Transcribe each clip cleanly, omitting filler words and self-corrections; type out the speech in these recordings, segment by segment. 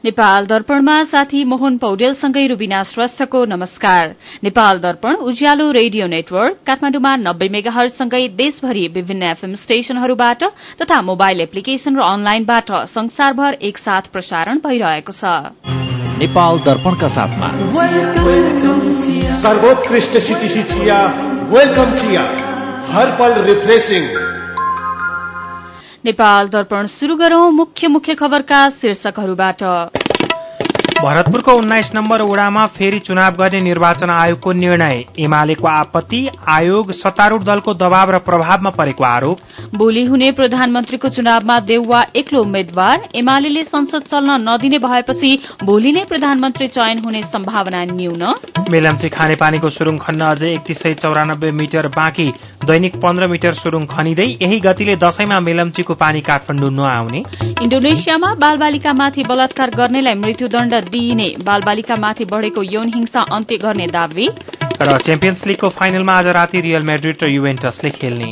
नेपाल दर्पणमा साथी मोहन पौडेलसँगै रुबिना श्रेष्ठको नमस्कार। नेपाल दर्पण उज्यालो रेडियो नेटवर्क काठमाडौँमा 90 मेगाहर्जसँगै देशभरि विभिन्न एफएम स्टेशनहरूबाट तथा मोबाइल एप्लिकेशन र अनलाइनबाट संसारभर एकसाथ प्रसारण भइरहेको छ। नेपाल दर्पणका साथमा सर्वोत्कृष्ट सिटिसी चिया, वेलकम चिया, हर पल रिफ्रेशिङ। नेपाल दर्पण शुरू गरौं मुख्य खबरका शीर्षकहरूबाट। भरतपुरको 19 नम्बर वडामा फेरि चुनाव गर्ने निर्वाचन आयोगको निर्णय। एमालेको आपत्ति, आयोग सत्तारूढ दलको दबाव र प्रभावमा परेको आरोप। भोलि हुने प्रधानमन्त्रीको चुनावमा देउवा एक्लो उम्मेद्वार, एमाले संसद चल्न नदिने भएपछि भोलि नै प्रधानमन्त्री चयन हुने सम्भावना न्यून। मेलम्ची खानेपानीको सुरुङ खन्न अझै 3194 मिटर बाँकी, दैनिक 15 मिटर सुरुङ खनिँदै यही गतिले दशैंमा मेलम्चीको पानी काठमाडौँ नआउने। इन्डोनेसियामा बालबालिकामाथि बलात्कार गर्नेलाई मृत्युदण्ड दिइने, बालबालिकामाथि बढ़ेको यौन हिंसा अन्त्य गर्ने दावी। र च्याम्पियन्स लीगको फाइनलमा आज राति रियल मैड्रिड र युभेन्टसले खेल्ने।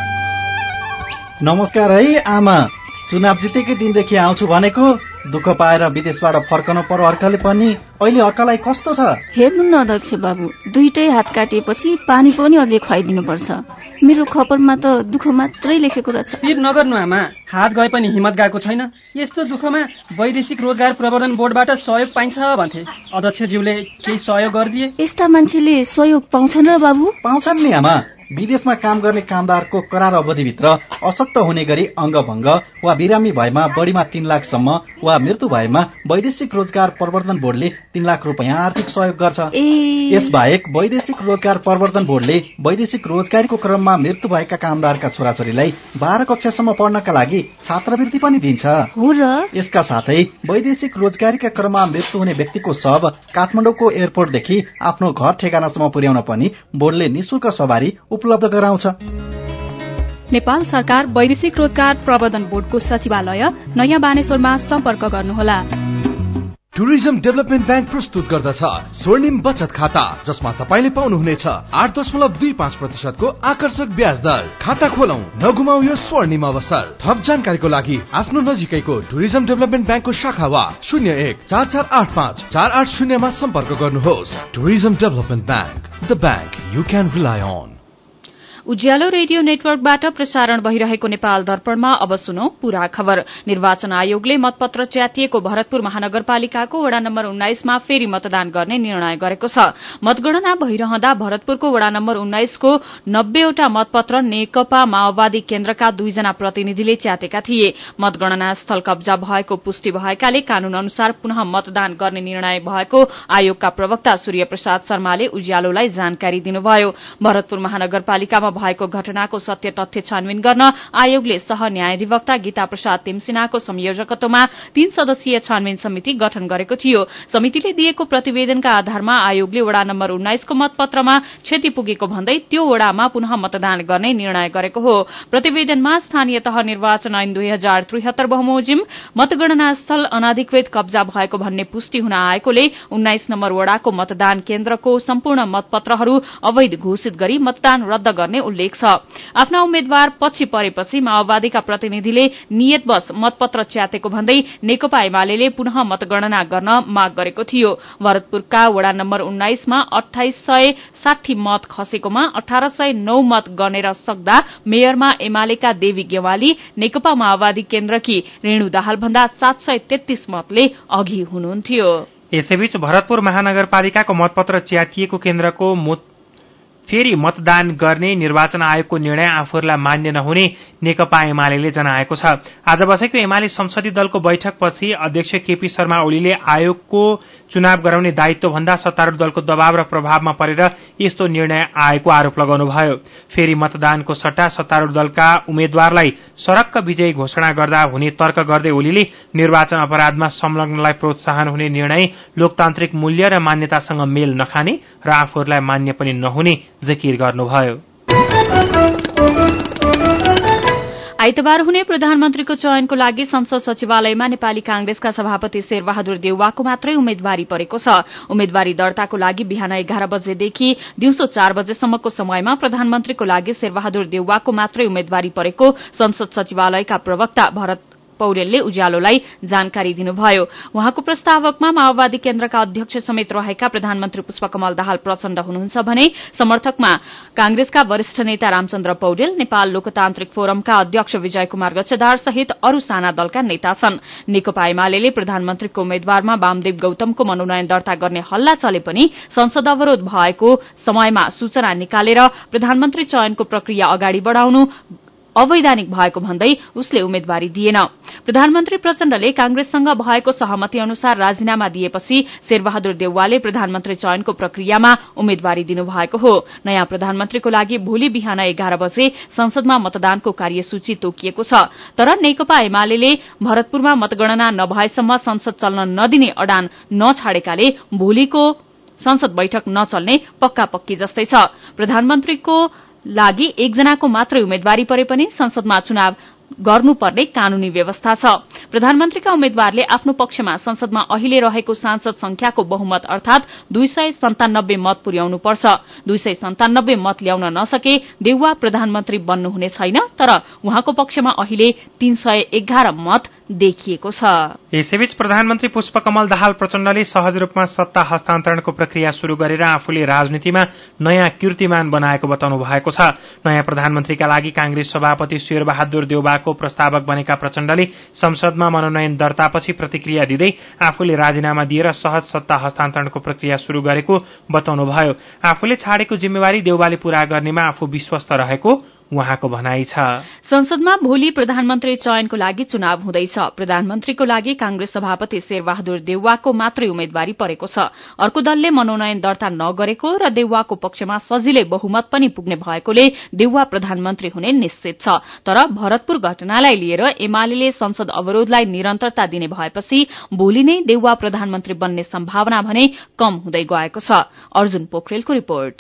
नमस्कार है आमा, चुनाव जितेकै दिनदेखि आउँछु भनेको, दुःख पाएर विदेशबाट फर्कनु पर्यो अर्काले पनि। अहिले अर्कालाई कस्तो छ हेर्नु न अध्यक्ष बाबु, दुईटै हात काटिएपछि पानी पनि अरूले खुवाइदिनुपर्छ। मेरो खबरमा त दुःख मात्रै लेखेको रहेछ। पिर नगर्नु आमा, हात गए पनि हिम्मत गएको छैन। यस्तो दुःखमा वैदेशिक रोजगार प्रवर्धन बोर्डबाट सहयोग पाइन्छ भन्थे, अध्यक्षज्यूले केही सहयोग गरिदिए। यस्ता मान्छेले सहयोग पाउँछन् र बाबु? पाउँछन् नि आमा। विदेशमा काम गर्ने कामदारको करार अवधिभित्र अशक्त हुने गरी अंगभंग वा बिरामी भएमा बढ़ीमा 3 लाखसम्म वा मृत्यु भएमा वैदेशिक रोजगार प्रवर्धन बोर्डले 3 लाख रुपियाँ आर्थिक सहयोग गर्छ। यसबाहेक वैदेशिक रोजगार प्रवर्धन बोर्डले वैदेशिक रोजगारीको क्रममा मृत्यु भएका कामदारका छोराछोरीलाई 12 कक्षासम्म पढ्नका लागि छात्रवृत्ति पनि दिन्छ। हो र? यसका साथै वैदेशिक रोजगारीका क्रममा मृत्यु हुने व्यक्तिको शव काठमाडौँको एयरपोर्टदेखि आफ्नो घर ठेगानासम्म पुर्याउन पनि बोर्डले निशुल्क सवारी उपलब्ध गराउँछ। नेपाल सरकार वैदेशिक रोजगार प्रवर्धन बोर्डको सचिवालय नयाँ बानेश्वरमा सम्पर्क गर्नुहोला। टुरिज्म डेभलपमेन्ट ब्याङ्क प्रस्तुत गर्दछ स्वर्णिम बचत खाता, जसमा तपाईले पाउनुहुनेछ 8.25% को आकर्षक ब्याज दर। खाता खोलौं, नगुमाऊ यो स्वर्णिम अवसर। थप जानकारीको लागि आफ्नो नजिकैको टुरिज्म डेभलपमेन्ट ब्याङ्कको शाखा वा 0144854880 मा सम्पर्क गर्नुहोस्। Tourism development bank, the bank you can rely on. Ujyaalo radio नेटवर्कबाट प्रसारण भइरहेको नेपाल दर्पणमा अब सुनौ पूरा खबर। निर्वाचन आयोगले मतपत्र च्यातिएको भरतपुर महानगरपालिकाको वडा नम्बर 19 मा फेरि मतदान गर्ने निर्णय गरेको छ। मतगणना भइरहँदा भरतपुरको वडा नम्बर 19 को 90 वटा मतपत्र नेकपा माओवादी केन्द्रका 2 जना प्रतिनिधिले च्यातेका थिए। मतगणना स्थल कब्जा भएको पुष्टि भएकाले कानून अनुसार पुनः मतदान गर्ने निर्णय भएको आयोगका प्रवक्ता सूर्य प्रसाद शर्माले उज्यालोलाई जानकारी दिनुभयो। भरतपुर महानगरपालिकामा भएको घटनाको सत्य तथ्य छानबिन गर्न आयोगले सहन्यायाधिवक्ता गीता प्रसाद तिमसिनाको संयोजकत्वमा 3 सदस्यीय छानबिन समिति गठन गरेको थियो। समितिले दिएको प्रतिवेदनका आधारमा आयोगले वडा नम्बर 19 को मतपत्रमा क्षति पुगेको भन्दै त्यो वडामा पुनः मतदान गर्ने निर्णय गरेको हो। प्रतिवेदनमा स्थानीय तह निर्वाचन ऐन 2073 बमोजिम मतगणना स्थल अनाधिकृत कब्जा भएको भन्ने पुष्टि हुन आएकोले 19 नम्बर वडाको मतदान केन्द्रको सम्पूर्ण मतपत्रहरू अवैध घोषित गरी मतदान रद्द गर्ने उल्लेख छ। आफ्ना उम्मेद्वार पछि परेपछि माओवादीका प्रतिनिधिले नियतवश मतपत्र च्यातेको भन्दै नेकपा एमाले पुनः मतगणना गर्न माग गरेको थियो। भरतपुरका वडा नम्बर 19 मा 2860 मत खसेकोमा 1809 मत गनेर सक्दा मेयरमा एमालेका देवी गेवाली, नेकपा माओवादी केन्द्रकी रेणु दाहाल भन्दा 733 मतले अघि हुनुहुन्थ्यो। यसैबीच भरतपुर महानगरपालिकाको मतपत्र च्यातिएको केन्द्रको फेरि मतदान गर्ने निर्वाचन आयोगको निर्णय आफूहरूलाई मान्य नहुने नेकपा एमाले जनाएको छ। आज बसेको एमाले संसदीय दलको बैठकपछि अध्यक्ष केपी शर्मा ओलीले आयोगको चुनाव गराउने दायित्व भन्दा सत्तारूढ दलको दबाव र प्रभावमा परेर यस्तो निर्णय आएको आरोप लगाउनुभयो। फेरि मतदानको सट्टा सत्तारूढ दलका उम्मेद्वारलाई सरक्क विजयी घोषणा गर्दा हुने तर्क गर्दै ओलीले निर्वाचन अपराधमा संलग्नलाई प्रोत्साहन हुने निर्णय लोकतान्त्रिक मूल्य र मान्यतासँग मेल नखाने र आफूहरूलाई मान्य पनि नहुने जिकिर गर्नुभयो। आइतबार हुने प्रधानमन्त्रीको चयनको लागि संसद सचिवालयमा नेपाली कांग्रेसका सभापति शेरबहादुर देउवाको मात्रै उम्मेद्वारी परेको छ। उम्मेद्वारी दर्ताको लागि बिहान 11 बजेदेखि दिउँसो 4 बजेसम्मको समयमा प्रधानमन्त्रीको लागि शेरबहादुर देउवाको मात्रै उम्मेद्वारी परेको संसद सचिवालयका प्रवक्ता पौडेलले उज्यालोलाई जानकारी दिनुभयो। उहाँको प्रस्तावकमा माओवादी केन्द्रका अध्यक्ष समेत रहेका प्रधानमन्त्री पुष्पकमल दाहाल प्रचण्ड हुनुहुन्छ भने समर्थकमा कांग्रेसका वरिष्ठ नेता रामचन्द्र पौडेल, नेपाल लोकतान्त्रिक फोरमका अध्यक्ष विजय कुमार गच्छेदार सहित अरू साना दलका नेता छन्। नेकपा एमाले प्रधानमन्त्रीको उम्मेद्वारमा वामदेव गौतमको मनोनयन दर्ता गर्ने हल्ला चले पनि संसद अवरोध भएको समयमा सूचना निकालेर प्रधानमन्त्री चयनको प्रक्रिया अगाडि बढ़ाउनु अवैधानिक भएको भन्दै उसले उम्मेद्वारी दिएन। प्रधानमन्त्री प्रचण्डले कांग्रेससँग भएको सहमति अनुसार राजीनामा दिएपछि शेरबहादुर देउवाले प्रधानमन्त्री चयनको प्रक्रियामा उम्मेद्वारी दिनुभएको हो। नयाँ प्रधानमन्त्रीको लागि भोलि बिहान 11 बजे संसदमा मतदानको कार्यसूची तोकिएको छ। तर नेकपा एमाले भरतपुरमा मतगणना नभएसम्म संसद चल्न नदिने अडान नछाडेकाले भोलिको संसद बैठक नचल्ने पक्का पक्की जस्तै छ। प्रधानमन्त्रीको लागि एकजनाको मात्रै उम्मेद्वारी परे पनि संसदमा चुनाव गर्नुपर्ने कानूनी व्यवस्था छ। प्रधानमन्त्रीका उम्मेद्वारले आफ्नो पक्षमा संसदमा अहिले रहेको सांसद संख्याको बहुमत अर्थात 297 मत पुर्याउनुपर्छ। 297 मत ल्याउन नसके देउवा प्रधानमन्त्री बन्नुहुने छैन, तर उहाँको पक्षमा अहिले 311 मत देखिएको छ। यसैबीच प्रधानमन्त्री पुष्पकमल दाहाल प्रचण्डले सहज रूपमा सत्ता हस्तान्तरणको प्रक्रिया शुरू गरेर आफूले राजनीतिमा नयाँ कीर्तिमान बनाएको बताउनु भएको छ। नयाँ प्रधानमन्त्रीका लागि कांग्रेस सभापति शेरबहादुर देउवाको प्रस्तावक बनेका प्रचण्डले संसदमा मनोनयन दर्तापछि प्रतिक्रिया दिँदै आफूले राजीनामा दिएर सहज सत्ता हस्तान्तरणको प्रक्रिया शुरू गरेको बताउनुभयो। आफूले छाडेको जिम्मेवारी देउवाले पूरा गर्नेमा आफू विश्वस्त रहेको उहाँको भनाइ छ। संसदमा भोलि प्रधानमन्त्री चयनको लागि चुनाव हुँदैछ। प्रधानमन्त्रीको लागि कांग्रेस सभापति शेरबहादुर देउवाको मात्रै उम्मेद्वारी परेको छ। अर्को दलले मनोनयन दर्ता नगरेको र देउवाको पक्षमा सजिलै बहुमत पनि पुग्ने भएकोले देउवा प्रधानमन्त्री हुने निश्चित छ। तर भरतपुर घटनालाई लिएर एमाले संसद अवरोधलाई निरन्तरता दिने भएपछि भोलि नै देउवा प्रधानमन्त्री बन्ने सम्भावना भने कम हुँदै गएको छ। अर्जुन पोखरेलको रिपोर्ट।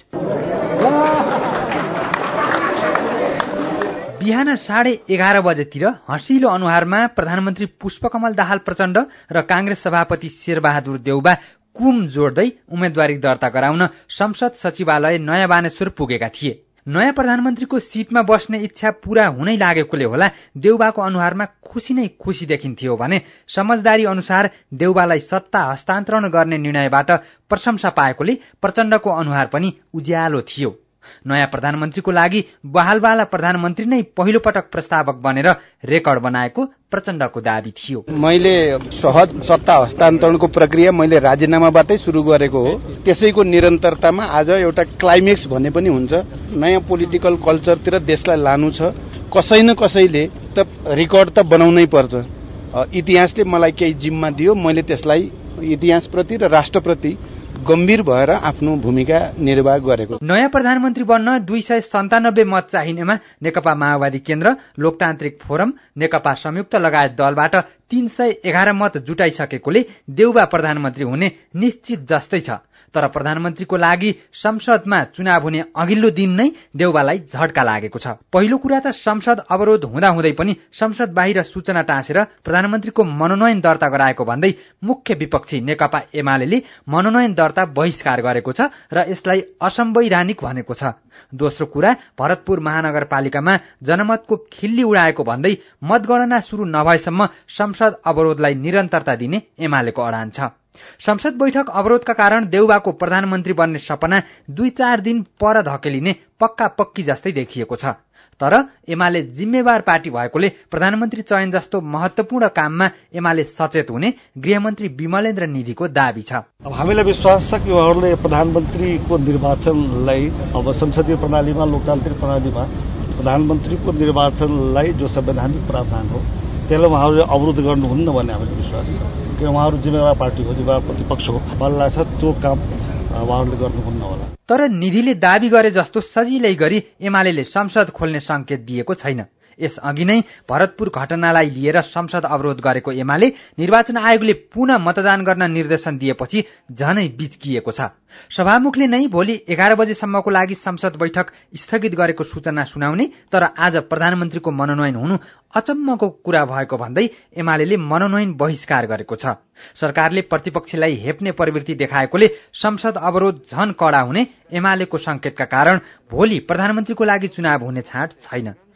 बिहान 11:30 बजेतिर हँसिलो अनुहारमा प्रधानमन्त्री पुष्पकमल दाहाल प्रचण्ड र कांग्रेस सभापति शेरबहादुर देउवा कुम जोड्दै उम्मेद्वारी दर्ता गराउन संसद सचिवालय नयाँ बानेश्वर पुगेका थिए। नयाँ प्रधानमन्त्रीको सीटमा बस्ने इच्छा पूरा हुनै लागेकोले होला देउवाको अनुहारमा खुशी नै खुशी देखिन्थ्यो भने समझदारी अनुसार देउवालाई सत्ता हस्तान्तरण गर्ने निर्णयबाट प्रशंसा पाएकोले प्रचण्डको अनुहार पनि उज्यालो थियो। नयाँ प्रधानमन्त्रीको लागि बहालवाला प्रधानमन्त्री नै पहिलो पटक प्रस्तावक बनेर रेकर्ड बनाएको प्रचण्डको दाबी थियो। मैले सहज सत्ता हस्तान्तरणको प्रक्रिया मैले राजीनामाबाटै सुरु गरेको हो। त्यसैको निरन्तरतामा आज एउटा क्लाइमेक्स भन्ने पनि हुन्छ। नयाँ पोलिटिकल कल्चरतिर देशलाई लानु छ। कसै न कसैले त रेकर्ड त बनाउनै पर्छ। इतिहासले मलाई केही जिम्मा दियो, मैले त्यसलाई इतिहासप्रति र राष्ट्रप्रति गम्भीर भएर आफ्नो भूमिका निर्वाह गरेको। नयाँ प्रधानमन्त्री बन्न 297 मत चाहिनेमा नेकपा माओवादी केन्द्र, लोकतान्त्रिक फोरम, नेकपा संयुक्त लगायत दलबाट 311 मत जुटाइसकेकोले देउवा प्रधानमन्त्री हुने निश्चित जस्तै छ। तर प्रधानमन्त्रीको लागि संसदमा चुनाव हुने अघिल्लो दिन नै देउवालाई झट्का लागेको छ। पहिलो कुरा त संसद अवरोध हुँदाहुँदै पनि संसद बाहिर सूचना टाँसेर प्रधानमन्त्रीको मनोनयन दर्ता गराएको भन्दै मुख्य विपक्षी नेकपा एमाले मनोनयन दर्ता बहिष्कार गरेको छ र यसलाई असंवैधानिक भनेको छ। दोस्रो कुरा, भरतपुर महानगरपालिकामा जनमतको खिल्ली उडाएको भन्दै मतगणना शुरू नभएसम्म संसद अवरोधलाई निरन्तरता दिने एमालेको अडान छ। संसद बैठक अवरोधका कारण देउवाको प्रधानमन्त्री बन्ने सपना 2-4 दिन पर धकेलिने पक्का पक्की जस्तै देखिएको छ। तर एमाले जिम्मेवार पार्टी भएकोले प्रधानमन्त्री चयन जस्तो महत्वपूर्ण काममा एमाले सचेत हुने गृहमन्त्री विमलेन्द्र निधिको दाबी छ। अब हामीलाई विश्वास छ कि उहाँहरूले प्रधानमन्त्रीको निर्वाचनलाई अब संसदीय प्रणालीमा, लोकतान्त्रिक प्रणालीमा प्रधानमन्त्रीको निर्वाचनलाई जो संवैधानिक प्रावधान हो त्यसलाई उहाँहरूले अवरोध गर्नुहुन्न भन्ने हामीलाई विश्वास छ। किन उहाँहरू जिम्मेवार पार्टी हो, जिम्मेवार प्रतिपक्ष हो, मलाई लाग्छ त्यो काम उहाँहरूले गर्नुहुन्न होला। तर निधिले दाबी गरे जस्तो सजिलै गरी एमाले संसद खोल्ने संकेत दिएको छैन। यसअघि नै भरतपुर घटनालाई लिएर संसद अवरोध गरेको एमाले निर्वाचन आयोगले पुनः मतदान गर्न निर्देशन दिएपछि झनै बिचकिएको छ। सभामुखले नै भोलि 11 बजेसम्मको लागि संसद बैठक स्थगित गरेको सूचना सुनाउने, तर आज प्रधानमन्त्रीको मनोनयन हुनु अचम्मको कुरा भएको भन्दै एमाले मनोनयन बहिष्कार गरेको छ। सरकारले प्रतिपक्षलाई हेप्ने प्रवृत्ति देखाएकोले संसद अवरोध झन कडा हुने एमालेको संकेतका कारण भोलि प्रधानमन्त्रीको लागि चुनाव हुने छाँट छैन।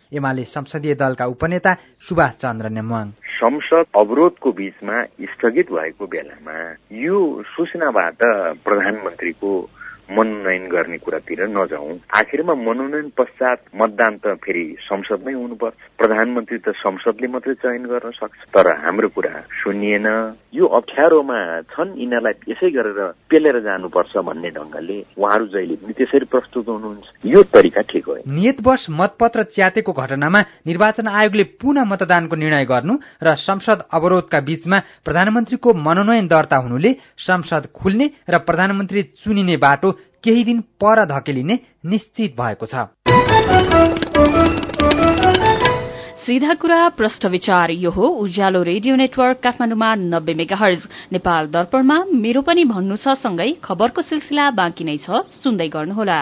एमाले संसदीय दलका उपनेता सुभाष चन्द्र नेमाङ। संसद अवरोधको बीचमा स्थगित भएको बेलामा यो सूचनाबाट प्रधानमन्त्रीको मनोनयन गर्ने कुरातिर नजाउँ। आखिरमा मनोनयन पश्चात मतदान त फेरि संसदमै हुनुपर्छ। प्रधानमन्त्री त संसदले मात्रै चयन गर्न सक्छ। तर हाम्रो कुरा सुनिएन। यो अप्ठ्यारोमा छन्, यिनीहरूलाई यसै गरेर पेलेर जानुपर्छ भन्ने ढङ्गले उहाँहरू जहिले पनि त्यसरी प्रस्तुत हुनुहुन्छ। यो तरिका ठिक होइन। नियतवश मतपत्र च्यातेको घटनामा निर्वाचन आयोगले पुनः मतदानको निर्णय गर्नु र संसद अवरोधका बीचमा प्रधानमन्त्रीको मनोनयन दर्ता हुनुले संसद खुल्ने र प्रधानमन्त्री चुनिने बाटो केही दिन पर धकेलिने निश्चित भएको छ। सीधा कुरा प्रश्न विचार यो हो उज्यालो रेडियो नेटवर्क काठमाडौँमा 90 मेगाहर्ज, नेपाल दर्पणमा मेरो पनि भन्नु छ सँगै खबरको सिलसिला बाँकी नै छ, सुन्दै गर्नुहोला।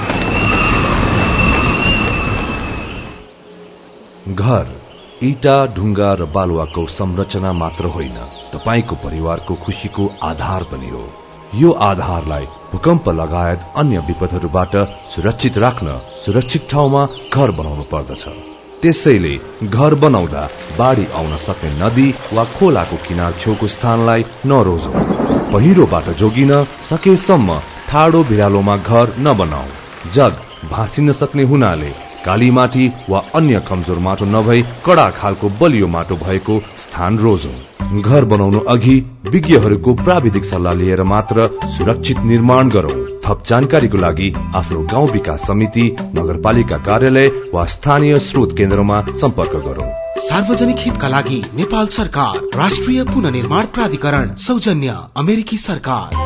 घर इटा, ढुङ्गा र बालुवाको संरचना मात्र होइन, तपाईको परिवारको खुशीको आधार पनि हो। यो आधारलाई भूकम्प लगायत अन्य विपदहरूबाट सुरक्षित राख्न सुरक्षित ठाउँमा घर बनाउनु पर्दछ। त्यसैले घर बनाउँदा बाढी आउन सक्ने नदी वा खोलाको किनार छेउको स्थानलाई नरोजौं। पहिरोबाट जोगिन सकेसम्म ठाडो भिरालोमा घर नबनाऊ। जग भाँसिन सक्ने हुनाले काली माटी वा अन्य कमजोर माटो नभई कडा खालको बलियो माटो भएको स्थान रोजौं। घर बनाउनु अघि विज्ञहरूको प्राविधिक सल्लाह लिएर मात्र सुरक्षित निर्माण गरौं। थप जानकारीको लागि आफ्नो गाउँ विकास समिति, नगरपालिका कार्यालय वा स्थानीय स्रोत केन्द्रमा सम्पर्क गरौं। सार्वजनिक हितका लागि नेपाल सरकार, राष्ट्रिय पुनर्निर्माण प्राधिकरण, सौजन्य अमेरिकी सरकार।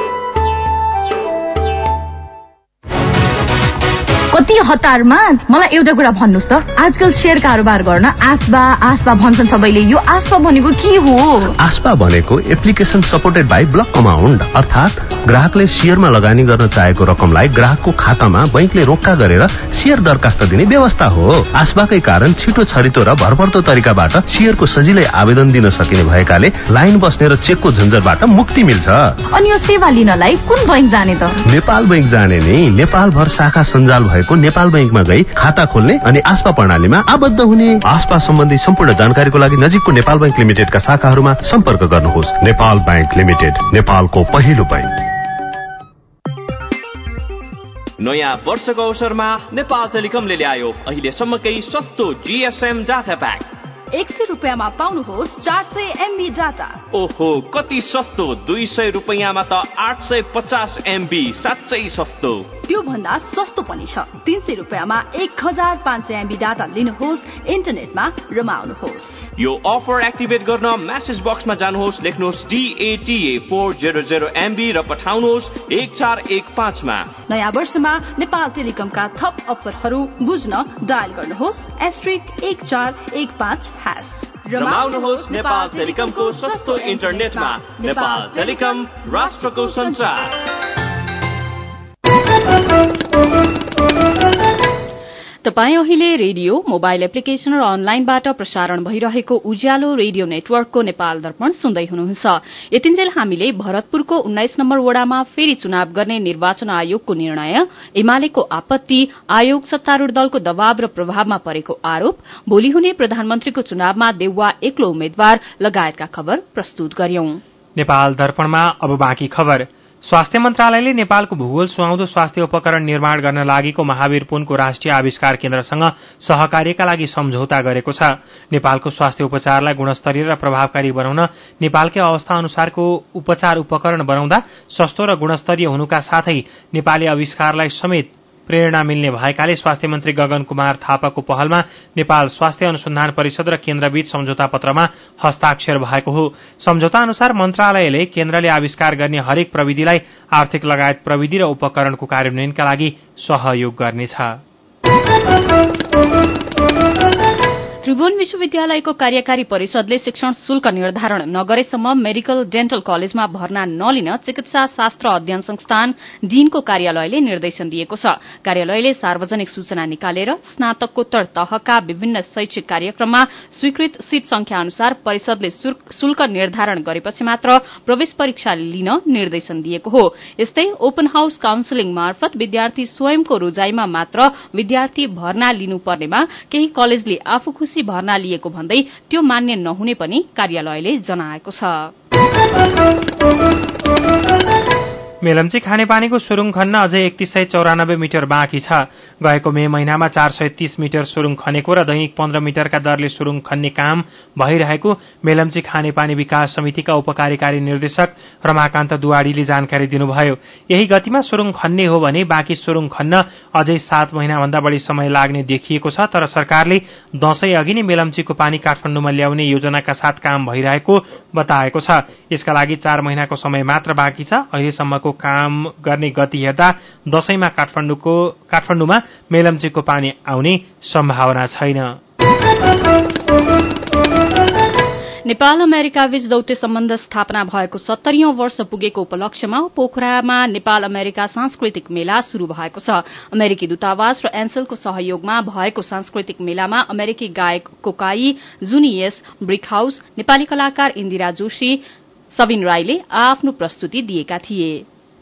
कति हतारमा मलाई एउटा कुरा भन्नुस् त, आजकल शेयर कारोबार गर्न आस्बा भन्छन् सबैले। यो आस्बा भनेको के हो? आस्बा भनेको application supported by block amount, अर्थात ग्राहकले शेयरमा लगानी गर्न चाहेको रकमलाई ग्राहकको खातामा बैंकले रोक्का गरेर शेयर दरखास्त दिने व्यवस्था हो। आस्बाकै कारण छिटो छरितो र भरपर्दो तरिकाबाट शेयरको सजिलै आवेदन दिन सकिने भएकाले लाइन बस्ने र चेकको झन्झटबाट मुक्ति मिल्छ। अनि यो सेवा लिनलाई कुन बैंक जाने त? नेपाल बैंक जाने नि। नेपाल भर शाखा सञ्जाल भएको नेपाल बैंकमा गई खाता खोल्ने अनि आस्पा प्रणालीमा आबद्ध हुने। आस्पा सम्बन्धी सम्पूर्ण जानकारीको लागि नजिकको नेपाल बैंक लिमिटेडका शाखाहरूमा सम्पर्क गर्नुहोस्। नेपाल बैंक लिमिटेड, नेपालको पहिलो बैंक। नयाँ वर्षको अवसरमा नेपाल टेलिकमले ल्यायो अहिलेसम्मकै सस्तो जीएसएम डाटा प्याक। 100 रुपैयाँमा पाउनुहोस् 400 MB डाटा। ओहो, कति सस्तो! 200 रुपैयाँमा त 850 MB, साँच्चै सस्तो। त्यो भन्दा सस्तो पनि छ। 300 रुपैयाँमा 1500 MB डाटा लिनुहोस्, इन्टरनेटमा रमाउनुहोस्। यो अफर एक्टिभेट गर्न मेसेज बक्समा जानुहोस्, लेख्नुहोस् DATA 400 MB र पठाउनुहोस् 1415 मा। नयाँ वर्षमा नेपाल टेलिकमका थप अफरहरू बुझ्न डायल गर्नुहोस् *1415#। रमाउनुहोस् नेपाल टेलिकमको सस्तो इन्टरनेटमा। नेपाल टेलिकम, राष्ट्रको संचार। तपाई अहिले रेडियो, मोबाइल एप्लिकेशन र अनलाइनबाट प्रसारण भइरहेको उज्यालो रेडियो नेटवर्कको नेपाल दर्पण सुन्दै हुनुहुन्छ। यतिन्जेल हामीले भरतपुरको 19 नम्बर वडामा फेरि चुनाव गर्ने निर्वाचन आयोगको निर्णय, एमालेको आपत्ति, आयोग सत्तारूढ़ दलको दबाव र प्रभावमा परेको आरोप, भोलि हुने प्रधानमन्त्रीको चुनावमा देउवा एक्लो उम्मेद्वार लगायतका खबर प्रस्तुत गर्यौं। नेपाल दर्पणमा अब बाँकी खबर। स्वास्थ्य मन्त्रालयले नेपालको भूगोल सुहाउँदो स्वास्थ्य उपकरण निर्माण गर्न लागेको महावीर पुनको राष्ट्रिय आविष्कार केन्द्रसँग सहकार्यका लागि सम्झौता गरेको छ। नेपालको स्वास्थ्य उपचारलाई गुणस्तरीय र प्रभावकारी बनाउन नेपालकै अवस्था अनुसारको उपचार उपकरण बनाउँदा सस्तो र गुणस्तरीय हुनुका साथै नेपाली आविष्कारलाई समेत प्रेरणा मिल्ने भएकाले स्वास्थ्य मन्त्री गगन कुमार थापाको पहलमा नेपाल स्वास्थ्य अनुसन्धान परिषद र केन्द्रबीच सम्झौता पत्रमा हस्ताक्षर भएको हो। सम्झौता अनुसार मन्त्रालयले केन्द्रले आविष्कार गर्ने हरेक प्रविधिलाई आर्थिक लगायत प्रविधि र उपकरणको कार्यान्वयनका लागि सहयोग गर्नेछ। त्रिभुवन विश्वविद्यालयको कार्यकारी परिषदले शिक्षण शुल्क निर्धारण नगरेसम्म मेडिकल डेन्टल कलेजमा भर्ना नलिन चिकित्सा शास्त्र अध्ययन संस्थान डीनको कार्यालयले निर्देशन दिएको छ। कार्यालयले सार्वजनिक सूचना निकालेर स्नातकोत्तर तहका विभिन्न शैक्षिक कार्यक्रममा स्वीकृत सीट संख्या अनुसार परिषदले शुल्क निर्धारण गरेपछि मात्र प्रवेश परीक्षा लिन निर्देशन दिएको हो। यस्तै ओपन हाउस काउन्सिलिङ मार्फत विद्यार्थी स्वयंको रोजाईमा मात्र विद्यार्थी भर्ना लिनुपर्नेमा केही कलेजले आफू खुशी भर्ना लिएको भन्दै त्यो मान्य नहुने पनि कार्यालयले जनाएको छ। मेलम्ची खानेपानीको सुरुङ खन्न अझै 3194 मिटर बाँकी छ। गएको मे महिनामा 430 मिटर सुरुङ खनेको र दैनिक 15 मिटरका दरले सुरुङ खन्ने काम भइरहेको मेलम्ची खानेपानी विकास समितिका उपकार्यकारी निर्देशक रमाकान्त दुवाडीले जानकारी दिनुभयो। यही गतिमा सुरुङ खन्ने हो भने बाँकी सुरुङ खन्न अझै 7 महिनाभन्दा बढी समय लाग्ने देखिएको छ। तर सरकारले दशैं अघि नै मेलम्चीको पानी काठमाडौँमा ल्याउने योजनाका साथ काम भइरहेको बताएको छ। यसका लागि 4 महिनाको समय मात्र बाँकी छ। अहिलेसम्मको काम गर्ने गति हेर्दा दशैंमा काठमाडौँमा मेलम्चीको पानी आउने सम्भावना छैन। नेपाल अमेरिका बीच दौत्य सम्बन्ध स्थापना भएको 70औं वर्ष पुगेको उपलक्ष्यमा पोखरामा नेपाल अमेरिका सांस्कृतिक मेला शुरू भएको छ। अमेरिकी दूतावास र एन्सेलको सहयोगमा भएको सांस्कृतिक मेलामा अमेरिकी गायक Kokai, Junius, Brick House, Nepali कलाकार इन्दिरा जोशी, सबिन राईले आफ्नो प्रस्तुति दिएका थिए।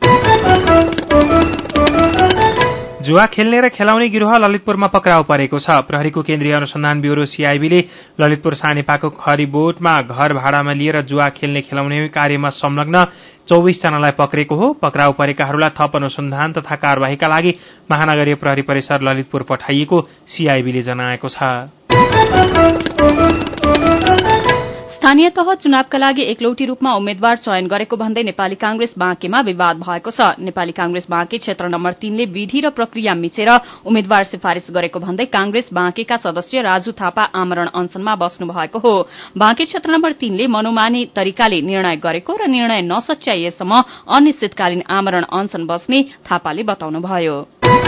जुवा खेल्ने र खेलाउने गिरोह ललितपुरमा पक्राउ परेको छ। प्रहरीको केन्द्रीय अनुसन्धान ब्यूरो सीआईबीले ललितपुर सानेपाको खरीबोटमा घर भाडामा लिएर जुवा खेल्ने खेलाउने कार्यमा संलग्न 24 जनालाई पक्रेको हो। पक्राउ परेकाहरूलाई थप अनुसन्धान तथा कार्यवाहीका लागि महानगरीय प्रहरी परिसर ललितपुर पठाइएको सीआईबीले जनाएको छ। स्थानीय तह चुनावका लागि एकलौटी रूपमा उम्मेद्वार चयन गरेको भन्दै नेपाली कांग्रेस बाँकेमा विवाद भएको छ। नेपाली कांग्रेस बाँके क्षेत्र नम्बर 3 ले विधि र प्रक्रिया मिचेर उम्मेद्वार सिफारिश गरेको भन्दै कांग्रेस बाँकेका सदस्य राजु थापा आमरण अनसनमा बस्नु भएको हो। बाँके क्षेत्र नम्बर 3 ले मनोमानी तरिकाले निर्णय गरेको र निर्णय नसच्याइएसम्म अनिश्चितकालीन आमरण अनसन बस्ने थापाले बताउनुभयो।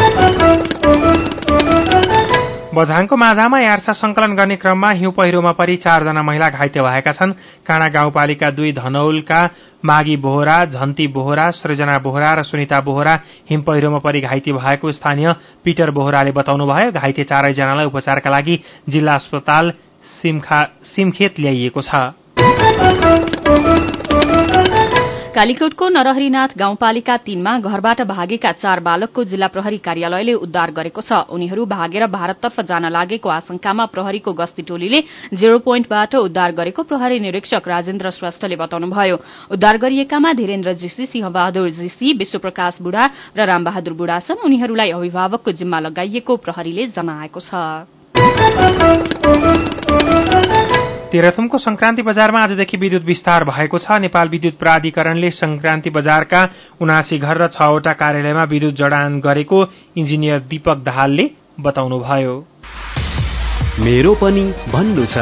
बझाङको माझामा यार्सा संकलन गर्ने क्रममा हिउँ पहिरोमा परि 4 जना महिला घाइते भएका छन्। काँडा गाउँपालिका 2 धनौलका मागी बोहरा, झन्ती बोहरा, सृजना बोहरा र सुनिता बोहरा हिम पहिरोमा परि घाइते भएको स्थानीय पिटर बोहराले बताउनुभयो। घाइते 4 जनालाई उपचारका लागि जिल्ला अस्पताल सिमखेत ल्याइएको छ। कालीकोटको नरहरिनाथ गाउँपालिका 3 मा घरबाट भागेका 4 बालकको जिल्ला प्रहरी कार्यालयले उद्धार गरेको छ। उनीहरू भागेर भारततर्फ जान लागेको आशंकामा प्रहरीको गस्ती टोलीले 0 पोइन्टबाट उद्धार गरेको प्रहरी निरीक्षक राजेन्द्र श्रेष्ठले बताउनुभयो। उद्धार गरिएकामा धीरेन्द्र जीसी, सिंहबहादुर जीसी, विश्वप्रकाश बुढा र रामबहादुर बुढा छन्। उनीहरूलाई अभिभावकको जिम्मा लगाइएको प्रहरीले जनाएको छ। तेह्रथुमको संक्रान्ति बजारमा आजदेखि विद्युत विस्तार भएको छ। नेपाल विद्युत प्राधिकरणले संक्रान्ति बजारका 79 घर र 6 वटा कार्यालयमा विद्युत जडान गरेको इन्जिनियर दीपक दाहालले बताउनुभयो। मेरो पनि भन्नु छ।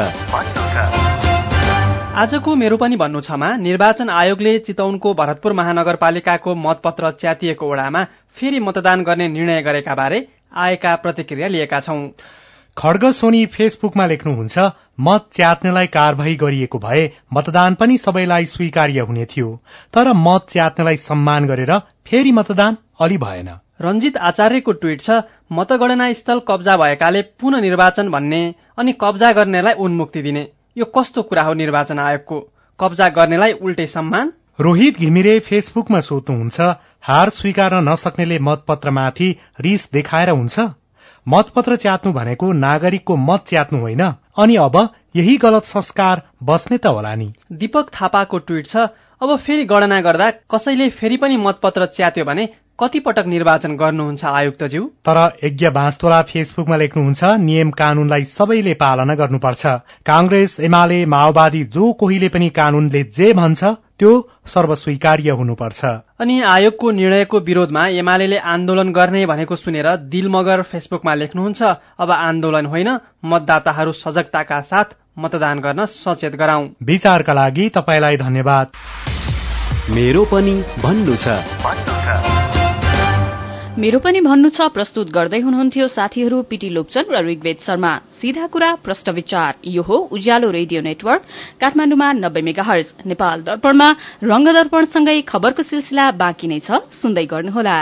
आजको मेरो पनि भन्नु छमा निर्वाचन आयोगले चितवनको भरतपुर महानगरपालिकाको मतपत्र च्यातिएको वडामा फेरि मतदान गर्ने निर्णय गरेका बारे आएका प्रतिक्रिया लिएका छौं। खड्ग सोनी फेसबुकमा लेख्नुहुन्छ, मत च्यात्नेलाई कारवाही गरिएको भए मतदान पनि सबैलाई स्वीकार्य हुने थियो, तर मत च्यात्नेलाई सम्मान गरेर फेरि मतदान अलि भएन। रञ्जित आचार्यको ट्वीट छ, मतगणना स्थल कब्जा भएकाले पुनः निर्वाचन भन्ने अनि कब्जा गर्नेलाई उन्मुक्ति दिने, यो कस्तो कुरा हो निर्वाचन आयोगको? कब्जा गर्नेलाई उल्टे सम्मान? रोहित घिमिरे फेसबुकमा सोध्नुहुन्छ, हार स्वीकार्न नसक्नेले मतपत्रमाथि रिस देखाएर हुन्छ? मतपत्र च्यात्नु भनेको नागरिकको मत च्यात्नु होइन, अनि अब यही गलत संस्कार बस्ने त होला नि। दीपक थापाको ट्वीट छ, अब फेरि गणना गर्दा कसैले फेरि पनि मतपत्र च्यात्यो भने कति पटक निर्वाचन गर्नुहुन्छ आयुक्तज्यू? तर यज्ञ बाँसतोला फेसबुकमा लेख्नुहुन्छ, नियम कानूनलाई सबैले पालना गर्नुपर्छ। कांग्रेस, एमाले, माओवादी जो कोहीले पनि कानूनले जे भन्छ त्यो सर्वस्वीकार्य हुनुपर्छ। अनि आयोगको निर्णयको विरोधमा एमाले आन्दोलन गर्ने भनेको सुनेर दिलमगर फेसबुकमा लेख्नुहुन्छ, अब आन्दोलन होइन, मतदाताहरू सजगताका साथ मतदान गर्न सचेत गराउँ। विचारका लागि तपाईलाई धन्यवाद। मेरो पनि भन्नु छ। मेरो पनि भन्नु छ प्रस्तुत गर्दै हुनुहुन्थ्यो साथीहरू पीटी लोकचन र ऋग्वेद शर्मा। सीधा कुरा प्रश्न विचार, यो हो उज्यालो रेडियो नेटवर्क काठमाडौँमा 90 मेगाहर्ज, नेपाल दर्पणमा रंग दर्पणसँगै खबरको सिलसिला बाँकी नै छ, सुन्दै गर्नुहोला।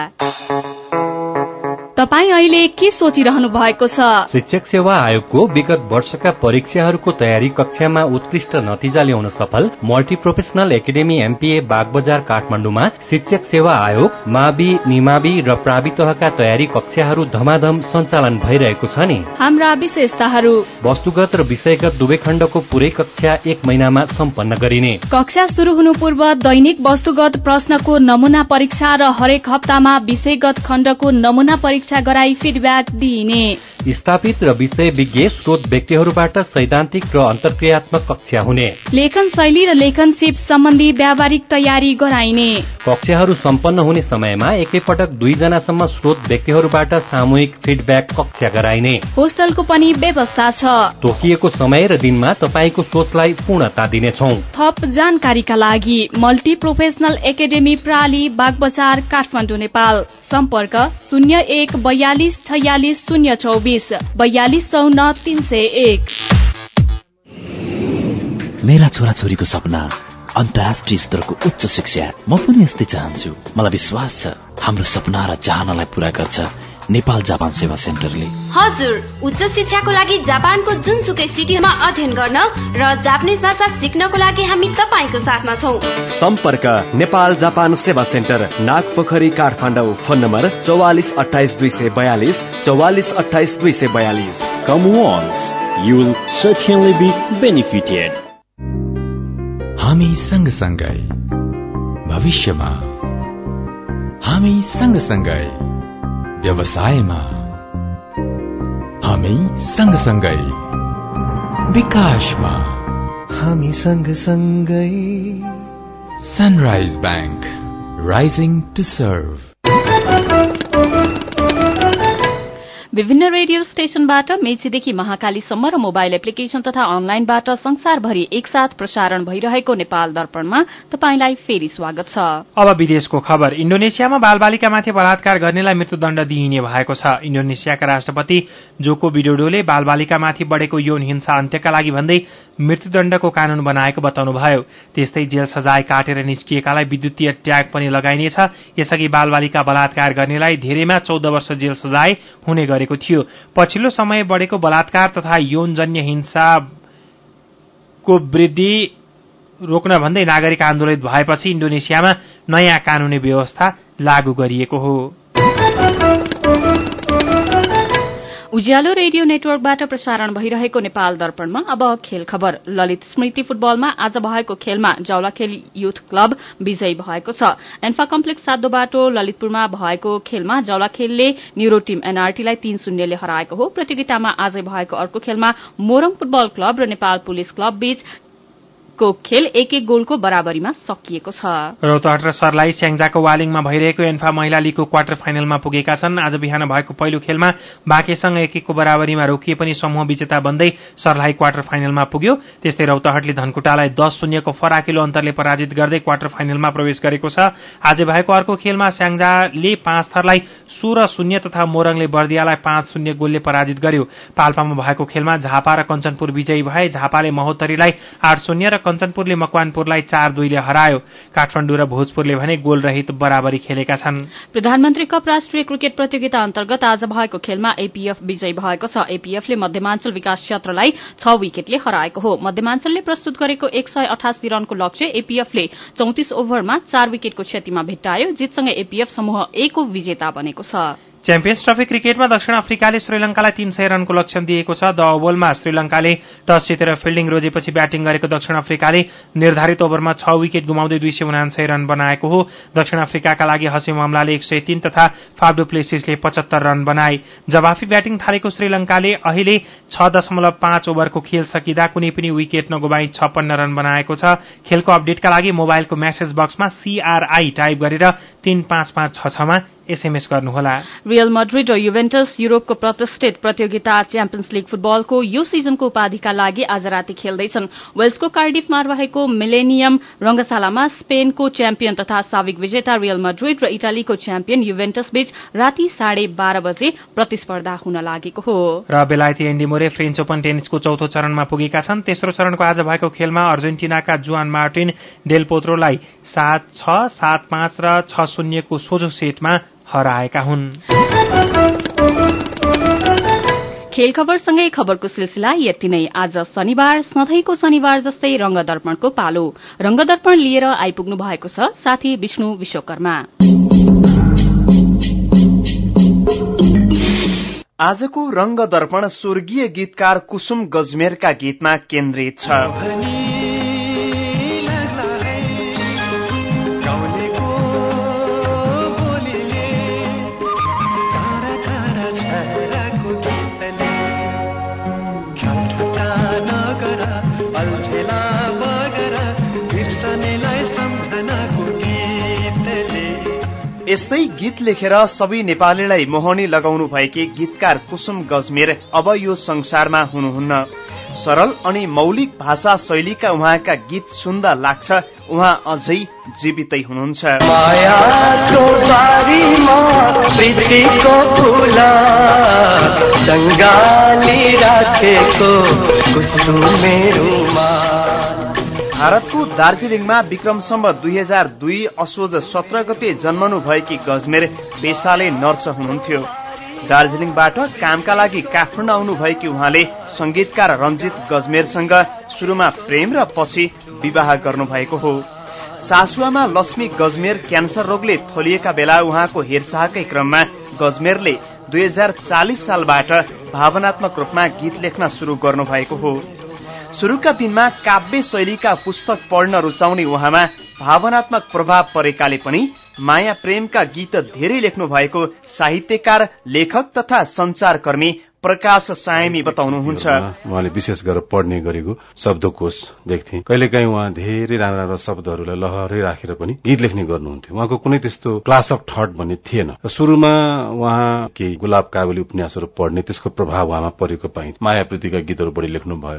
तपाई अहिले के सोचिरहनु भएको छ? शिक्षक सेवा आयोगको विगत वर्षका परीक्षाहरूको तयारी कक्षामा उत्कृष्ट नतिजा ल्याउन सफल मल्टिप्रोफेसनल एकाडेमी एमपीए बागबजार काठमाडौँमा शिक्षक सेवा आयोग, मावि, निमावि र प्रावि तहका तयारी कक्षाहरू धमाधम सञ्चालन भइरहेको छ नि। हाम्रा विशेषताहरू: वस्तुगत र विषयगत दुवै खण्डको पुरै कक्षा 1 महिनामा सम्पन्न गरिने। कक्षा शुरू हुनु पूर्व दैनिक वस्तुगत प्रश्नको नमूना परीक्षा र हरेक हप्तामा विषयगत खण्डको नमूना परीक्षा गराई फिडब्याक दिइने। स्थापित र विषय विज्ञ स्रोत व्यक्तिहरूबाट सैद्धान्तिक र अन्तर्क्रियात्मक कक्षा हुने। लेखन शैली र लेखन सिप सम्बन्धी व्यावहारिक तयारी गराइने। कक्षाहरू सम्पन्न हुने समयमा एकैपटक 2 जनासम्म स्रोत व्यक्तिहरूबाट सामूहिक फिडब्याक कक्षा गराइने। होस्टलको पनि व्यवस्था छ। तोकिएको समय र दिनमा तपाईको सोचलाई पूर्णता दिनेछौं। थप जानकारीका लागि मल्टी प्रोफेसनल एकाडेमी प्राली बागबजार काठमाडौँ नेपाल। सम्पर्क 01 42 46 024 42 54 301। मेरा छोराछोरीको सपना अन्तर्राष्ट्रिय स्तरको उच्च शिक्षा। म पनि यस्तै चाहन्छु। मलाई विश्वास छ हाम्रो सपना र चाहनालाई पूरा गर्छ नेपाल जापान सेवा सेन्टरले। हजुर, उच्च शिक्षाको लागि जापानको जुनसुकै सिटीमा अध्ययन गर्न र जापानिज भाषा सिक्नको लागि हामी तपाईको साथमा छौं। सम्पर्क Nepal Japan Sewa center, Nagpokhari Kathmandu. Phone number 44 28 242 44 28 242। Come once, you will certainly be benefited. हामी सँगसँगै भविष्यमा, हामी सँगसँगै व्यवसायमा, हामी सँगसँगै विकासमा, हामी सँगसँगै sunrise bank, rising to serve. विभिन्न रेडियो स्टेशनबाट मेचीदेखि महाकालीसम्म र मोबाइल एप्लिकेशन तथा अनलाइनबाट संसारभरि एकसाथ प्रसारण भइरहेको नेपाल दर्पणमा तपाईंलाई फेरि स्वागत छ। अब विदेशको खबर। इन्डोनेसियामा बालबालिकामाथि बलात्कार गर्नेलाई मृत्युदण्ड दिइने भएको छ। इन्डोनेसियाका राष्ट्रपति जोको विडोडोले बालबालिकामाथि बढ़ेको यौन हिंसा अन्त्यका लागि भन्दै मृत्युदण्डको कानून बनाएको बताउनुभयो। त्यस्तै जेल सजाय काटेर निस्किएकालाई विद्युतीय ट्याग पनि लगाइनेछ। यसअघि बालबालिका बलात्कार गर्नेलाई धेरैमा 14 वर्ष जेल सजाय हुने गरेको थियो। पछिल्लो समय बढ़ेको बलात्कार तथा यौनजन्य हिंसाको वृद्धि रोक्न भन्दै नागरिक आन्दोलित भएपछि इन्डोनेसियामा नयाँ कानूनी व्यवस्था लागू गरिएको हो। उज्यालो रेडियो नेटवर्कबाट प्रसारण भइरहेको नेपाल दर्पणमा अब खेल खबर। ललित स्मृति फुटबलमा आज भएको खेलमा जावलाखेल युथ क्लब विजयी भएको छ। एन्फा कम्प्लेक्स सातो बाटो ललितपुरमा भएको खेलमा जावलाखेलले न्युरो टीम एनआरटीलाई 3-0 ले हराएको हो। प्रतियोगितामा आज भएको अर्को खेलमा मोरङ फुटबल क्लब र नेपाल पुलिस क्लब बीच को खेल 1-1 गोलको बराबरीमा सकिएको छ। रौतहट र सर्लाही स्याङ्जाको वालिङमा भइरहेको एन्फा महिला लीगको क्वार्टर फाइनलमा पुगेका छन्। आज बिहान भएको पहिलो खेलमा बाँकेसँग 1-1 को बराबरीमा रोकिए पनि समूह विजेता बन्दै सर्लाही क्वार्टर फाइनलमा पुग्यो। त्यस्तै रौतहटले धनकुटालाई 10-0 को फराकिलो अन्तरले पराजित गर्दै क्वार्टर फाइनलमा प्रवेश गरेको छ। आज भएको अर्को खेलमा स्याङ्जाले 5 थरलाई 16-0 तथा मोरङले बर्दियालाई 5-0 गोलले पराजित गर्यो। पाल्पामा भएको खेलमा झापा र कञ्चनपुर विजयी भए। झापाले महोत्तरीलाई 8-0 र कञ्चनपुरले मकवानपुरलाई 4-2 ले हरायो। काठमाडौँ र भोजपुरले भने गोल रहित बराबरी खेलेका छन्। प्रधानमन्त्री कप राष्ट्रिय क्रिकेट प्रतियोगिता अन्तर्गत आज भएको खेलमा एपीएफ विजयी भएको छ। एपीएफले मध्यमाञ्चल विकास क्षेत्रलाई 6 विकेटले हराएको हो। मध्यमाञ्चलले प्रस्तुत गरेको 188 रनको लक्ष्य एपीएफले 34 ओभरमा 4 विकेटको क्षतिमा भेट्टायो। जितसँगै एपीएफ समूह A को विजेता बनेको छ। च्याम्पियन्स ट्रफी क्रिकेटमा दक्षिण अफ्रिकाले श्रीलंकालाई 300 रनको लक्ष्य दिएको छ। द ओभलमा श्रीलंकाले टस जितेर फिल्डिङ रोजेपछि ब्याटिङ गरेको दक्षिण अफ्रिकाले निर्धारित ओभरमा 6 विकेट गुमाउँदै 279 रन बनाएको हो। दक्षिण अफ्रिकाका लागि हसिम अमलाले 103 तथा फाफ डु प्लेसिसले 75 रन बनाए। जवाफी ब्याटिङ थालेको श्रीलंकाले अहिले 6.5 ओभरको खेल सकिँदा कुनै पनि विकेट नगुमाई 56 रन बनाएको छ। खेलको अपडेटका लागि मोबाइलको मेसेज बक्समा CRI टाइप गरेर 35566 मा एसएमएस गर्नुहोला। रियल मैड्रिड र युभेन्टस युरोपको प्रतिष्ठित प्रतियोगिता च्याम्पियन्स लीग फुटबलको यो सिजनको उपाधिका लागि आज राति खेल्दैछन्। वेल्सको कार्डिफमा रहेको मिलेनियम रंगशालामा स्पेनको च्याम्पियन तथा साविक विजेता रियल मैड्रिड र इटालीको च्याम्पियन युभेन्टस बीच राति 12:30 बजे प्रतिस्पर्धा हुन लागेको हो। र बेलायती एन्डी मुरे फ्रेन्च ओपन टेनिसको चौथो चरणमा पुगेका छन्। तेस्रो चरणको आज भएको खेलमा अर्जेन्टिनाका जुआन मार्टिन डेल पोत्रोलाई 7-6, 7-5 र 6-0 को सोझो सेटमा हराएका हुन्। खेल खबरसँगै खबरको सिलसिला यति नै। आज शनिबार सधैँको शनिबार जस्तै रंगदर्पणको पालो। रंगदर्पण लिएर आइपुग्नु भएको छ साथी विष्णु विश्वकर्मा। आजको रंगदर्पण स्वर्गीय गीतकार कुसुम गजमेरका गीतमा केन्द्रित छ। यस्तै गीत लेखेर सबै नेपालीलाई मोहनी लगाउनु भएकी गीतकार कुसुम गजमेर अब यो संसारमा हुनुहुन्न। सरल अनि मौलिक भाषा शैलीका उहाँका गीत सुन्दा लाग्छ उहाँ अझै जीवितै हुनुहुन्छ। मायाको बारीमा प्रीतिको फूल सङ्गाली राखेको कुसुम मेरोमा। भारतको दार्जीलिङमा विक्रम सम्वत 2002 असोज 17 गते जन्मनु भएकी गजमेर पेशाले नर्स हुनुहुन्थ्यो। दार्जीलिङबाट कामका लागि काठमाडौँ आउनु भएकी उहाँले संगीतकार रञ्जित गजमेरसँग सुरुमा प्रेम र पछि विवाह गर्नुभएको हो। सासुवामा लक्ष्मी गजमेर क्यान्सर रोगले थलिएका बेला उहाँको हेरचाहकै क्रममा गजमेरले 2040 सालबाट भावनात्मक रूपमा गीत लेख्न शुरू गर्नुभएको हो। सुरुका दिनमा काव्य शैलीका पुस्तक पढ्न रुचाउने उहाँमा भावनात्मक प्रभाव परेकाले पनि माया प्रेमका गीत धेरै लेख्नु भएको साहित्यकार, लेखक तथा संचारकर्मी प्रकाश सायमी बताउनुहुन्छ। उहाँले विशेष गरेर पढ्ने गरेको शब्दकोश देख्थे। कहिलेकाहीँ उहाँ धेरै राम्रा राम्रा शब्दहरूलाई लहरै राखेर पनि गीत लेख्ने गर्नुहुन्थ्यो। उहाँको कुनै त्यस्तो क्लास अफ थट भन्ने थिएन। सुरुमा उहाँ केही गुलाब काबुली उपन्यासहरू पढ्ने त्यसको प्रभाव उहाँमा परेको पाइन्छ। माया प्रीतिका गीतहरू बढी लेख्नु भयो।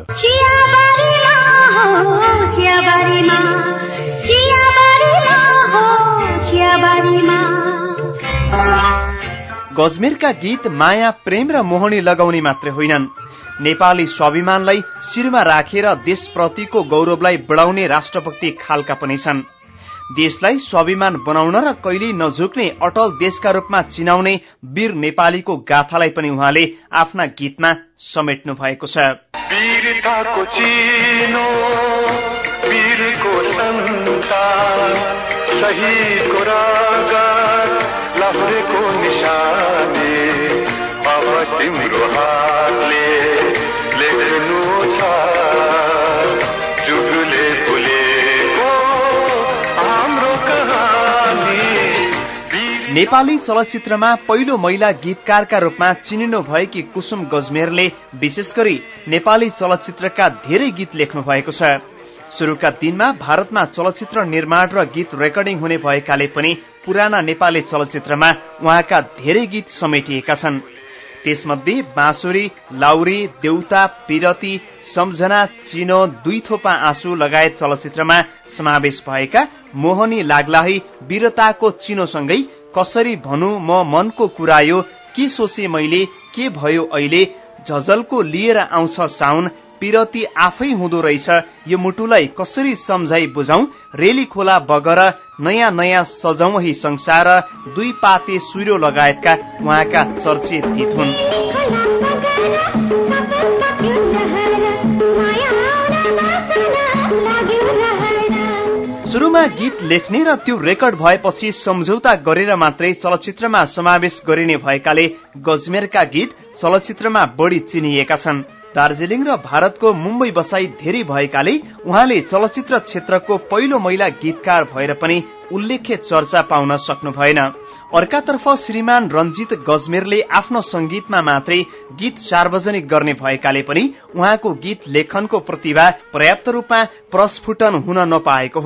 गजमेरका गीत माया प्रेम र मोहनी लगाउने मात्रै होइनन्, नेपाली स्वाभिमानलाई शिरमा राखेर देशप्रतिको गौरवलाई बढाउने राष्ट्रभक्ति खालका पनि छन्। देशलाई स्वाभिमान बनाउन र कहिल्यै नझुक्ने अटल देशका रूपमा चिनाउने वीर नेपालीको गाथालाई पनि उहाँले आफ्ना गीतमा समेट्नु भएको छ। वीरताको चिनो, वीरको सन्तान, शहीदको रगत, लहरेको निशानी, बाबा तिम्रो हातले लेख्नु छ जुगले भुलेको हाम्रो कहानी। नेपाली चलचित्रमा पहिलो महिला गीतकारका रूपमा चिनिनु भएकी कुसुम गजमेरले विशेष गरी नेपाली चलचित्रका धेरै गीत लेख्नु भएको छ। सुरुका दिनमा भारतमा चलचित्र निर्माण र गीत रेकर्डिङ हुने भएकाले पनि पुराना नेपाली चलचित्रमा उहाँका धेरै गीत समेटिएका छन्। त्यसमध्ये बाँसुरी, लाउरी, देउता, पिरती, सम्झना, चिनो, दुई थोपा आँसु लगायत चलचित्रमा समावेश भएका मोहनी लाग्लाही, वीरताको चिनोसँगै कसरी भनु म मनको कुरा यो, के सोचे मैले, के भयो अहिले, झझलको लिएर आउँछ साउन, पिरती आफै हुँदो रहेछ, यो मुटुलाई कसरी सम्झाइ बुझाउँ, रेली खोला बगर, नयाँ नयाँ सजाउँ ही संसार, दुई पाते सुइरो लगायतका उहाँका चर्चित गीत हुन्। सुरुमा गीत लेख्ने र त्यो रेकर्ड भएपछि सम्झौता गरेर मात्रै चलचित्रमा समावेश गरिने भएकाले गजमेरका गीत चलचित्रमा बढी चिनिएका छन्। दार्जीलिङ र भारतको मुम्बई बसाई धेरै भएकाले उहाँले चलचित्र क्षेत्रको पहिलो महिला गीतकार भएर पनि उल्लेख्य चर्चा पाउन सक्नु भएन। अर्कातर्फ श्रीमान रञ्जित गजमेरले आफ्नो संगीतमा मात्रै गीत सार्वजनिक गर्ने भएकाले पनि उहाँको गीत लेखनको प्रतिभा पर्याप्त रूपमा प्रस्फुटन हुन नपाएको हो।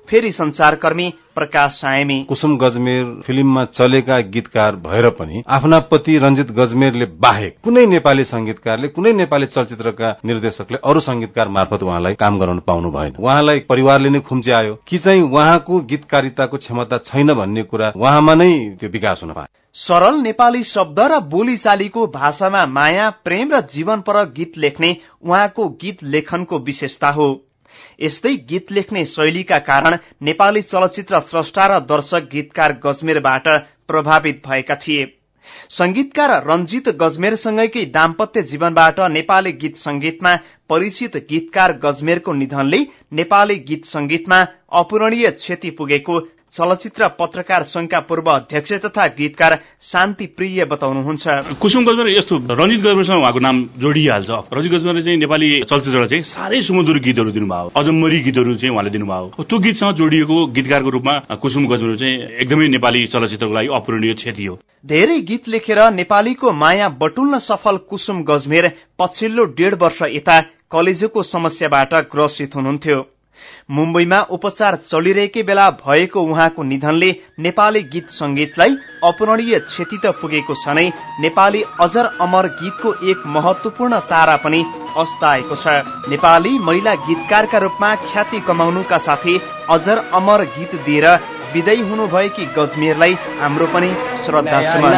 फेरि संचारकर्मी प्रकाश सायमी। कुसुम गजमेर फिल्ममा चलेका गीतकार भएर पनि आफ्ना पति रञ्जित गजमेरले बाहेक कुनै नेपाली संगीतकारले कुनै नेपाली चलचित्रका निर्देशकले अरू संगीतकार मार्फत उहाँलाई काम गराउन पाउनु भएन। उहाँलाई परिवारले नै खुम्च्यायो कि चाहिँ उहाँको गीतकारिताको क्षमता छैन भन्ने कुरा उहाँमा नै त्यो विकास हुन पायो। सरल नेपाली शब्द र बोलीचालीको भाषामा माया, प्रेम र जीवनपरक गीत लेख्ने उहाँको गीत लेखनको विशेषता हो। यस्तै गीत लेख्ने शैलीका कारण नेपाली चलचित्र स्रष्टा र दर्शक गीतकार गजमेरबाट प्रभावित भएका थिए। संगीतकार रञ्जित गजमेरसँगैकै दाम्पत्य जीवनबाट नेपाली गीत संगीतमा परिचित गीतकार गजमेरको निधनले नेपाली गीत संगीतमा अपूरणीय क्षति पुगेको चलचित्र पत्रकार संघका पूर्व अध्यक्ष तथा गीतकार शान्ति प्रिय बताउनुहुन्छ। कुसुम गजमेर यस्तो रञ्जित गजमेरसँग उहाँको नाम जोडिहाल्छ। रञ्जित गजमेरले चाहिँ नेपाली चलचित्रलाई चाहिँ साह्रै सुमधुर गीतहरू दिनुभयो, अजम्मरी गीतहरू चाहिँ उहाँले दिनुभयो। त्यो गीतसँग जोडिएको गीतकारको रूपमा कुसुम गजमेर चाहिँ एकदमै नेपाली चलचित्रको लागि अपूरणीय क्षति हो। धेरै गीत लेखेर नेपालीको माया बटुल्न सफल कुसुम गजमेर पछिल्लो 1.5 वर्ष यता कलेजोको समस्याबाट ग्रसित हुनुहुन्थ्यो। मुम्बईमा उपचार चलिरहेकै बेला भएको उहाँको निधनले नेपाली गीत संगीतलाई अपूरणीय क्षति त पुगेको छ नै, नेपाली अजर अमर गीतको एक महत्वपूर्ण तारा पनि अस्ताएको छ। नेपाली महिला गीतकारका रूपमा ख्याति कमाउनुका साथै अजर अमर गीत दिएर विदाई हुनुभएकी गजमेरलाई हाम्रो पनि श्रद्धासुमन।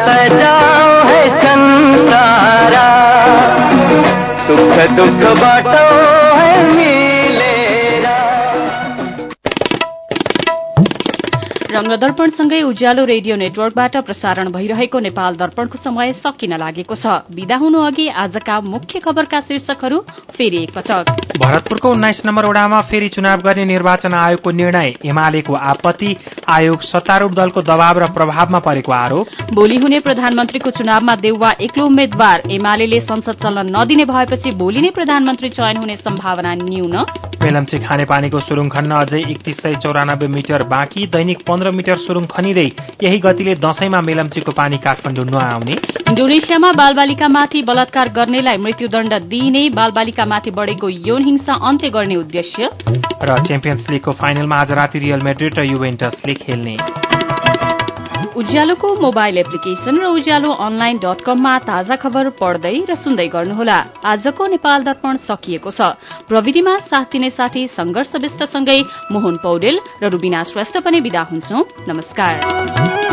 रंगदर्पणसँगै उज्यालो रेडियो नेटवर्कबाट प्रसारण भइरहेको नेपाल दर्पणको समय सकिन लागेको छ। विदा हुनु अघि आजका मुख्य खबरका शीर्षकहरू फेरि एकपटक। भरतपुरको 19 नम्बर वडामा फेरि चुनाव गर्ने निर्वाचन आयोगको निर्णय, एमालेको आपत्ति, आयोग सत्तारूढ दलको दबाव र प्रभावमा परेको आरोप। भोलि हुने प्रधानमन्त्रीको चुनावमा देउवा एक्लो उम्मेद्वार, एमाले संसद चल्न नदिने भएपछि भोलि नै प्रधानमन्त्री चयन हुने सम्भावना न्यून। मेलम्ची खानेपानीको सुरुङ खन्न अझै 3194 मिटर बाँकी, दैनिक 15 मिटर सुरुङ खनिँदै यही गतिले दशैंमा मेलम्चीको पानी काठमाडौँ नआउने। इन्डोनेसियामा बालबालिकामाथि बलात्कार गर्नेलाई मृत्युदण्ड दिइने, बालबालिकामाथि बढ़ेको यौन हिंसा अन्त्य गर्ने उद्देश्य। र च्याम्पियन्स लीगको फाइनलमा आज राति रियल मैड्रिड र युभेन्टसले खेल्ने। उज्यालोको मोबाइल एप्लिकेशन र उज्यालो online.com-मा ताजा खबर पढ्दै र सुन्दै गर्नुहोला। आजको नेपाल दर्पण सकिएको छ। प्रविधिमा साथ दिने साथी संघर्ष विष्टसँगै मोहन पौडेल र रुबिना श्रेष्ठ पनि बिदा हुन्छौं। नमस्कार।